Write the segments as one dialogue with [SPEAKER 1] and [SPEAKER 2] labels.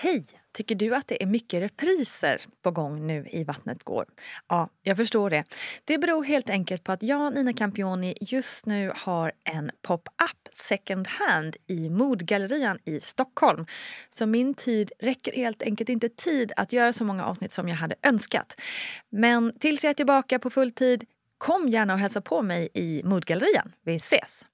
[SPEAKER 1] Hej! Tycker du att det är mycket repriser på gång nu i Vattnet går? Ja, jag förstår det. Det beror helt enkelt på att jag, Nina Campioni, just nu har en pop-up second hand i Modgallerian i Stockholm. Så min tid räcker helt enkelt inte tid att göra så många avsnitt som jag hade önskat. Men tills jag är tillbaka på full tid, kom gärna och hälsa på mig i Modgallerian. Vi ses!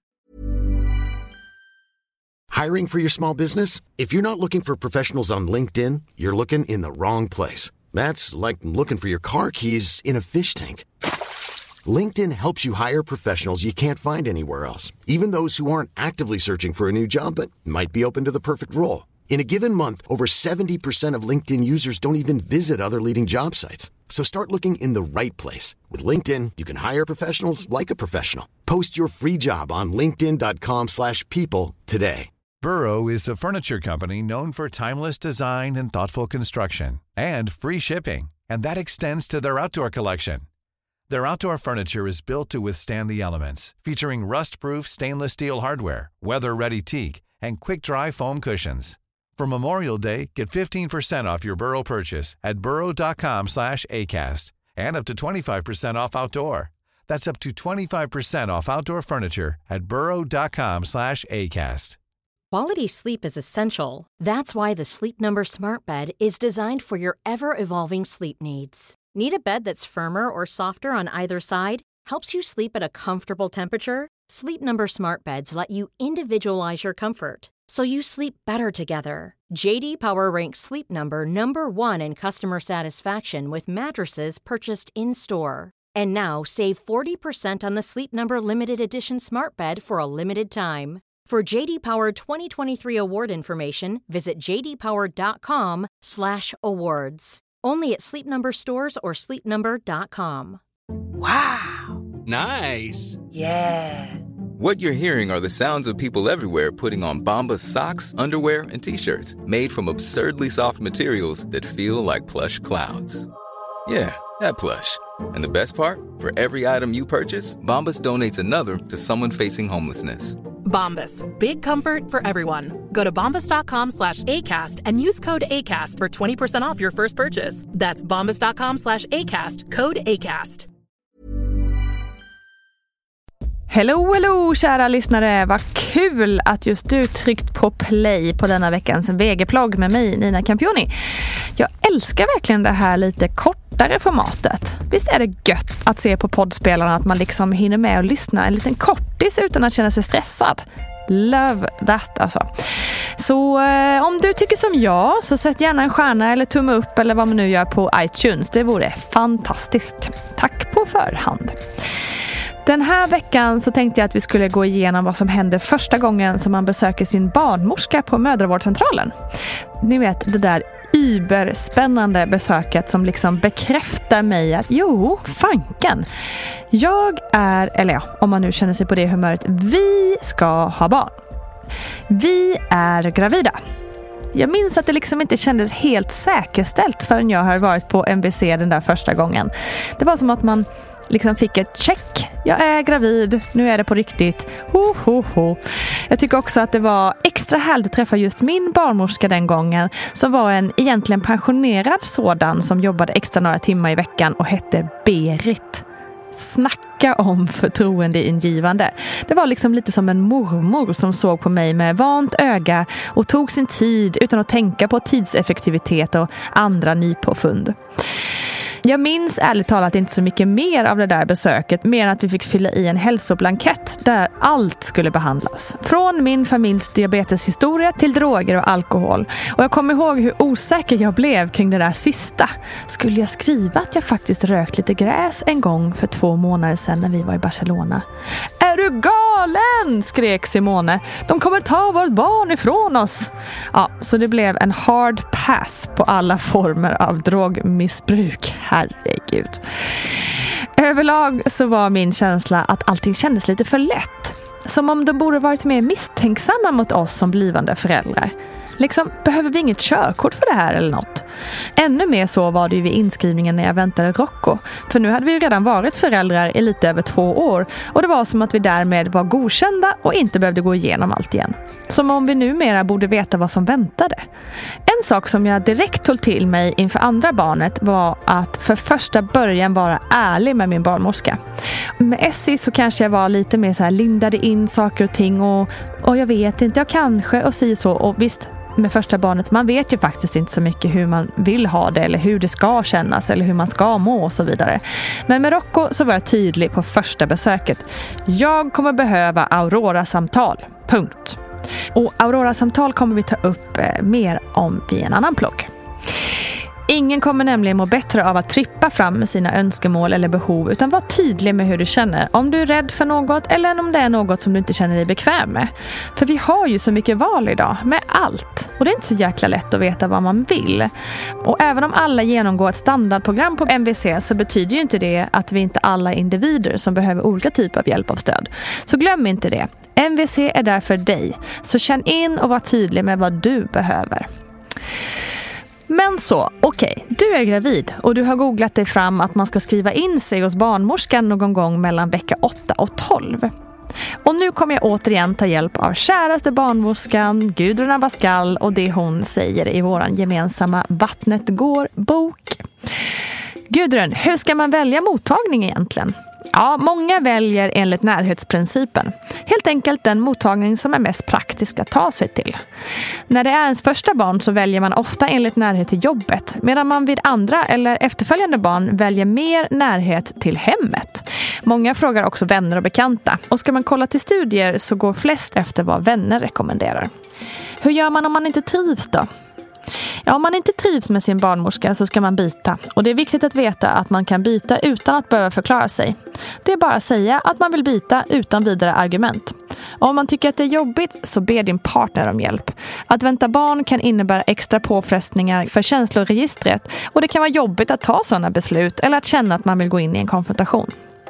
[SPEAKER 2] Hiring for your small business? If you're not looking for professionals on LinkedIn, you're looking in the wrong place. That's like looking for your car keys in a fish tank. LinkedIn helps you hire professionals you can't find anywhere else, even those who aren't actively searching for a new job but might be open to the perfect role. In a given month, over 70% of LinkedIn users don't even visit other leading job sites. So start looking in the right place. With LinkedIn, you can hire professionals like a professional. Post your free job on linkedin.com/people today.
[SPEAKER 3] Burrow is a furniture company known for timeless design and thoughtful construction, and free shipping, and that extends to their outdoor collection. Their outdoor furniture is built to withstand the elements, featuring rust-proof stainless steel hardware, weather-ready teak, and quick-dry foam cushions. For Memorial Day, get 15% off your Burrow purchase at burrow.com/acast, and up to 25% off outdoor. That's up to 25% off outdoor furniture at burrow.com/acast.
[SPEAKER 4] Quality sleep is essential. That's why the Sleep Number Smart Bed is designed for your ever-evolving sleep needs. Need a bed that's firmer or softer on either side? Helps you sleep at a comfortable temperature? Sleep Number Smart Beds let you individualize your comfort, so you sleep better together. JD Power ranks Sleep Number #1 in customer satisfaction with mattresses purchased in-store. And now, save 40% on the Sleep Number Limited Edition Smart Bed for a limited time. For JD Power 2023 award information, visit jdpower.com/awards. Only at Sleep Number stores or sleepnumber.com.
[SPEAKER 5] Wow!
[SPEAKER 6] Nice!
[SPEAKER 5] Yeah!
[SPEAKER 7] What you're hearing are the sounds of people everywhere putting on Bombas socks, underwear, and T-shirts made from absurdly soft materials that feel like plush clouds. Yeah, that plush. And the best part? For every item you purchase, Bombas donates another to someone facing homelessness.
[SPEAKER 8] Bombas. Big comfort for everyone. Go to bombas.com/ACAST and use code ACAST for 20% off your first purchase. That's bombas.com/ACAST. Code ACAST.
[SPEAKER 1] Hello, kära lyssnare. Vad kul att just du tryckt på play på denna veckans VG-plogg med mig, Nina Campioni. Jag älskar verkligen det här lite kortare formatet. Visst är det gött att se på poddspelarna att man liksom hinner med att lyssna en liten kortis utan att känna sig stressad. Love that alltså. Så om du tycker som jag, så sätt gärna en stjärna eller tumme upp eller vad man nu gör på iTunes. Det vore fantastiskt. Tack på förhand. Den här veckan så tänkte jag att vi skulle gå igenom vad som händer första gången som man besöker sin barnmorska på mödravårdscentralen. Ni vet, det där überspännande besöket som liksom bekräftar mig att fanken. Jag är, eller ja, om man nu känner sig på det humöret, vi ska ha barn. Vi är gravida. Jag minns att det liksom inte kändes helt säkerställt förrän jag har varit på MVC den där första gången. Det var som att man liksom fick ett check. Jag är gravid, nu är det på riktigt. Jag tycker också att det var extra härligt att träffa just min barnmorska den gången, som var en egentligen pensionerad sådan som jobbade extra några timmar i veckan och hette Berit. Snacka om förtroendeingivande. Det var liksom lite som en mormor som såg på mig med vant öga och tog sin tid utan att tänka på tidseffektivitet och andra nypåfund. Jag minns ärligt talat inte så mycket mer av det där besöket, mer än att vi fick fylla i en hälsoblankett där allt skulle behandlas. Från min familjs diabeteshistoria till droger och alkohol. Och jag kommer ihåg hur osäker jag blev kring det där sista. Skulle jag skriva att jag faktiskt rökt lite gräs en gång för 2 månader sedan när vi var i Barcelona? Är du galen? Skrek Simone. De kommer ta vårt barn ifrån oss. Ja, så det blev en hard pass på alla former av drogmissbruk. Herregud. Överlag så var min känsla att allting kändes lite för lätt. Som om de borde varit mer misstänksamma mot oss som blivande föräldrar. Liksom, behöver vi inget körkort för det här eller något? Ännu mer så var det ju vid inskrivningen när jag väntade Rocco. För nu hade vi ju redan varit föräldrar i lite över 2 år. Och det var som att vi därmed var godkända och inte behövde gå igenom allt igen. Som om vi numera borde veta vad som väntade. En sak som jag direkt tog till mig inför andra barnet var att för första början vara ärlig med min barnmorska. Med Essie så kanske jag var lite mer så här, lindade in saker och ting och jag vet inte, jag kanske och så. Och visst, med första barnet, man vet ju faktiskt inte så mycket hur man vill ha det eller hur det ska kännas eller hur man ska må och så vidare. Men med Rocco så var jag tydlig på första besöket. Jag kommer behöva Aurora-samtal. Punkt. Och Aurora-samtal kommer vi ta upp mer om i en annan blogg. Ingen kommer nämligen må bättre av att trippa fram med sina önskemål eller behov, utan var tydlig med hur du känner. Om du är rädd för något eller om det är något som du inte känner dig bekväm med. För vi har ju så mycket val idag med allt. Och det är inte så jäkla lätt att veta vad man vill. Och även om alla genomgår ett standardprogram på MVC så betyder ju inte det att vi inte alla är individer som behöver olika typer av hjälp och stöd. Så glöm inte det. MVC är där för dig. Så känn in och var tydlig med vad du behöver. Men så, okej, du är gravid och du har googlat dig fram att man ska skriva in sig hos barnmorskan någon gång mellan vecka 8 och 12. Och nu kommer jag återigen ta hjälp av käraste barnmorskan Gudrun Abascal och det hon säger i våran gemensamma Vattnet går-bok. Gudrun, hur ska man välja mottagning egentligen? Ja, många väljer enligt närhetsprincipen. Helt enkelt den mottagning som är mest praktisk att ta sig till. När det är ens första barn så väljer man ofta enligt närhet till jobbet, medan man vid andra eller efterföljande barn väljer mer närhet till hemmet. Många frågar också vänner och bekanta, och ska man kolla till studier så går flest efter vad vänner rekommenderar. Hur gör man om man inte trivs då? Ja, om man inte trivs med sin barnmorska så ska man byta. Och det är viktigt att veta att man kan byta utan att behöva förklara sig. Det är bara att säga att man vill byta utan vidare argument. Och om man tycker att det är jobbigt så ber din partner om hjälp. Att vänta barn kan innebära extra påfrestningar för känsloregistret. Och det kan vara jobbigt att ta sådana beslut eller att känna att man vill gå in i en konfrontation.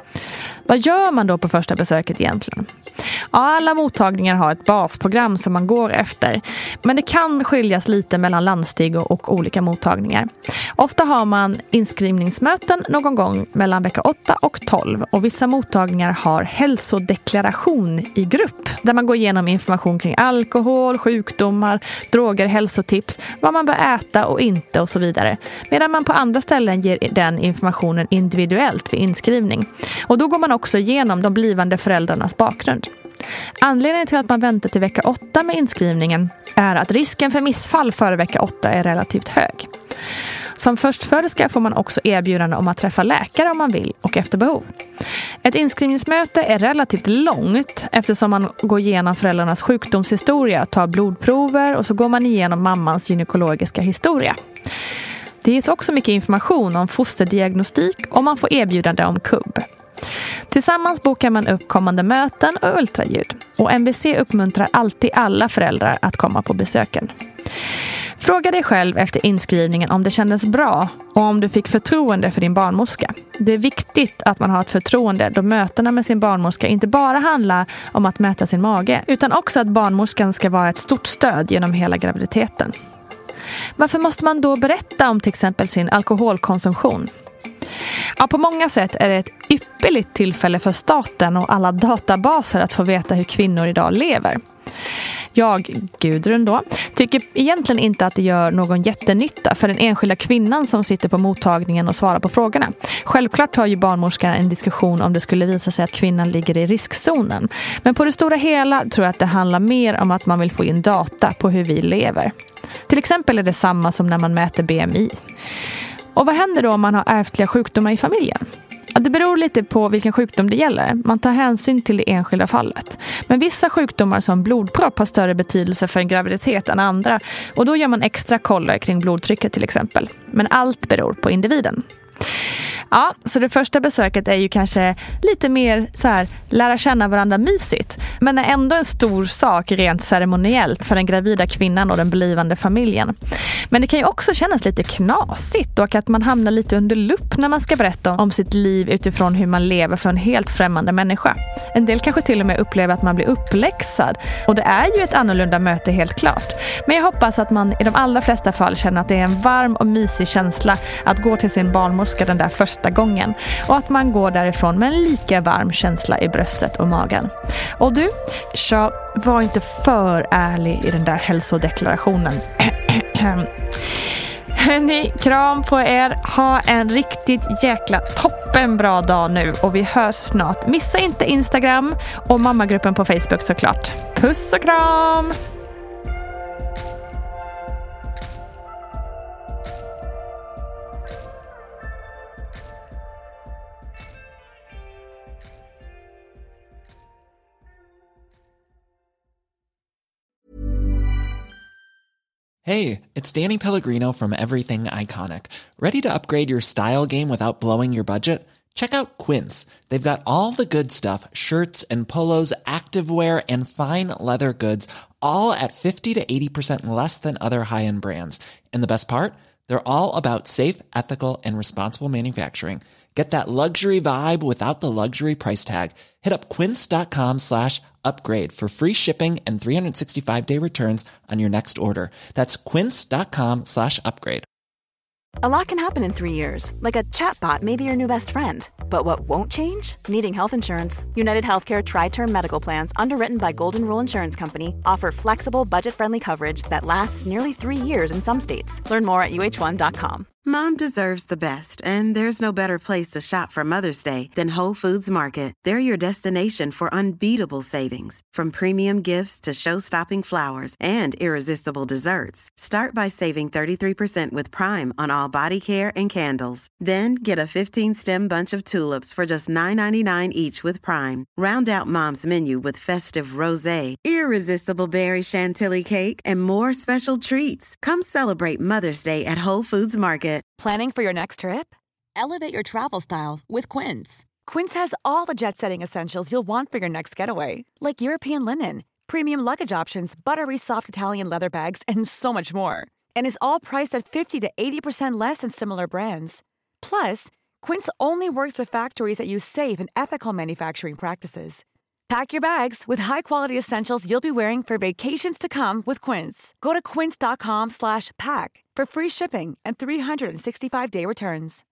[SPEAKER 1] Vad gör man då på första besöket egentligen? Ja, alla mottagningar har ett basprogram som man går efter. Men det kan skiljas lite mellan landsting och olika mottagningar. Ofta har man inskrivningsmöten någon gång mellan vecka 8 och 12. Och vissa mottagningar har hälsodeklaration i grupp. Där man går igenom information kring alkohol, sjukdomar, droger, hälsotips, vad man bör äta och inte och så vidare. Medan man på andra ställen ger den informationen individuellt vid inskrivning. Och då går man också igenom de blivande föräldrarnas bakgrund. Anledningen till att man väntar till vecka 8 med inskrivningen är att risken för missfall före vecka 8 är relativt hög. Som förstföderska får man också erbjudande om att träffa läkare om man vill och efter behov. Ett inskrivningsmöte är relativt långt eftersom man går igenom föräldrarnas sjukdomshistoria, tar blodprover och så går man igenom mammans gynekologiska historia. Det ges också mycket information om fosterdiagnostik och man får erbjudande om kubb. Tillsammans bokar man upp kommande möten och ultraljud. Och MVC uppmuntrar alltid alla föräldrar att komma på besöken. Fråga dig själv efter inskrivningen om det kändes bra och om du fick förtroende för din barnmorska. Det är viktigt att man har ett förtroende då mötena med sin barnmorska inte bara handlar om att mäta sin mage, utan också att barnmorskan ska vara ett stort stöd genom hela graviditeten. Varför måste man då berätta om till exempel sin alkoholkonsumtion? Ja, på många sätt är det ett ypperligt tillfälle för staten och alla databaser att få veta hur kvinnor idag lever. Jag, Gudrun då, tycker egentligen inte att det gör någon jättenytta för den enskilda kvinnan som sitter på mottagningen och svarar på frågorna. Självklart tar ju barnmorskan en diskussion om det skulle visa sig att kvinnan ligger i riskzonen. Men på det stora hela tror jag att det handlar mer om att man vill få in data på hur vi lever. Till exempel är det samma som när man mäter BMI. Och vad händer då om man har ärftliga sjukdomar i familjen? Ja, det beror lite på vilken sjukdom det gäller. Man tar hänsyn till det enskilda fallet. Men vissa sjukdomar som blodpropp har större betydelse för en graviditet än andra. Och då gör man extra koller kring blodtrycket till exempel. Men allt beror på individen. Ja, så det första besöket är ju kanske lite mer så här, lära känna varandra mysigt. Men är ändå en stor sak rent ceremoniellt för den gravida kvinnan och den blivande familjen. Men det kan ju också kännas lite knasigt och att man hamnar lite under lupp när man ska berätta om sitt liv utifrån hur man lever för en helt främmande människa. En del kanske till och med upplever att man blir uppläxad. Och det är ju ett annorlunda möte helt klart. Men jag hoppas att man i de allra flesta fall känner att det är en varm och mysig känsla att gå till sin barnmorska den där första gången. Och att man går därifrån med en lika varm känsla i bröstet och magen. Och du, var inte för ärlig i den där hälsodeklarationen. Hörni, kram på er. Ha en riktigt jäkla toppenbra dag nu och vi hörs snart. Missa inte Instagram och mammagruppen på Facebook såklart. Puss och kram!
[SPEAKER 6] Hey, it's Danny Pellegrino from Everything Iconic. Ready to upgrade your style game without blowing your budget? Check out Quince. They've got all the good stuff, shirts and polos, activewear, and fine leather goods, all at 50 to 80% less than other high-end brands. And the best part? They're all about safe, ethical, and responsible manufacturing. Get that luxury vibe without the luxury price tag. Hit up quince.com/upgrade for free shipping and 365-day returns on your next order. That's quince.com/upgrade.
[SPEAKER 9] A lot can happen in 3 years, like a chatbot may be your new best friend. But what won't change? Needing health insurance. United Healthcare Tri-Term Medical Plans, underwritten by Golden Rule Insurance Company, offer flexible, budget-friendly coverage that lasts nearly 3 years in some states. Learn more at uh1.com.
[SPEAKER 5] Mom deserves the best, and there's no better place to shop for Mother's Day than Whole Foods Market. They're your destination for unbeatable savings, from premium gifts to show-stopping flowers and irresistible desserts. Start by saving 33% with Prime on all body care and candles. Then get a 15-stem bunch of tulips for just $9.99 each with Prime. Round out Mom's menu with festive rosé, irresistible berry chantilly cake, and more special treats. Come celebrate Mother's Day at Whole Foods Market.
[SPEAKER 9] Planning for your next trip? Elevate your travel style with Quince. Quince has all the jet-setting essentials you'll want for your next getaway, like European linen, premium luggage options, buttery soft Italian leather bags, and so much more. And is all priced at 50 to 80% less than similar brands. Plus, Quince only works with factories that use safe and ethical manufacturing practices. Pack your bags with high-quality essentials you'll be wearing for vacations to come with Quince. Go to quince.com/pack for free shipping and 365-day returns.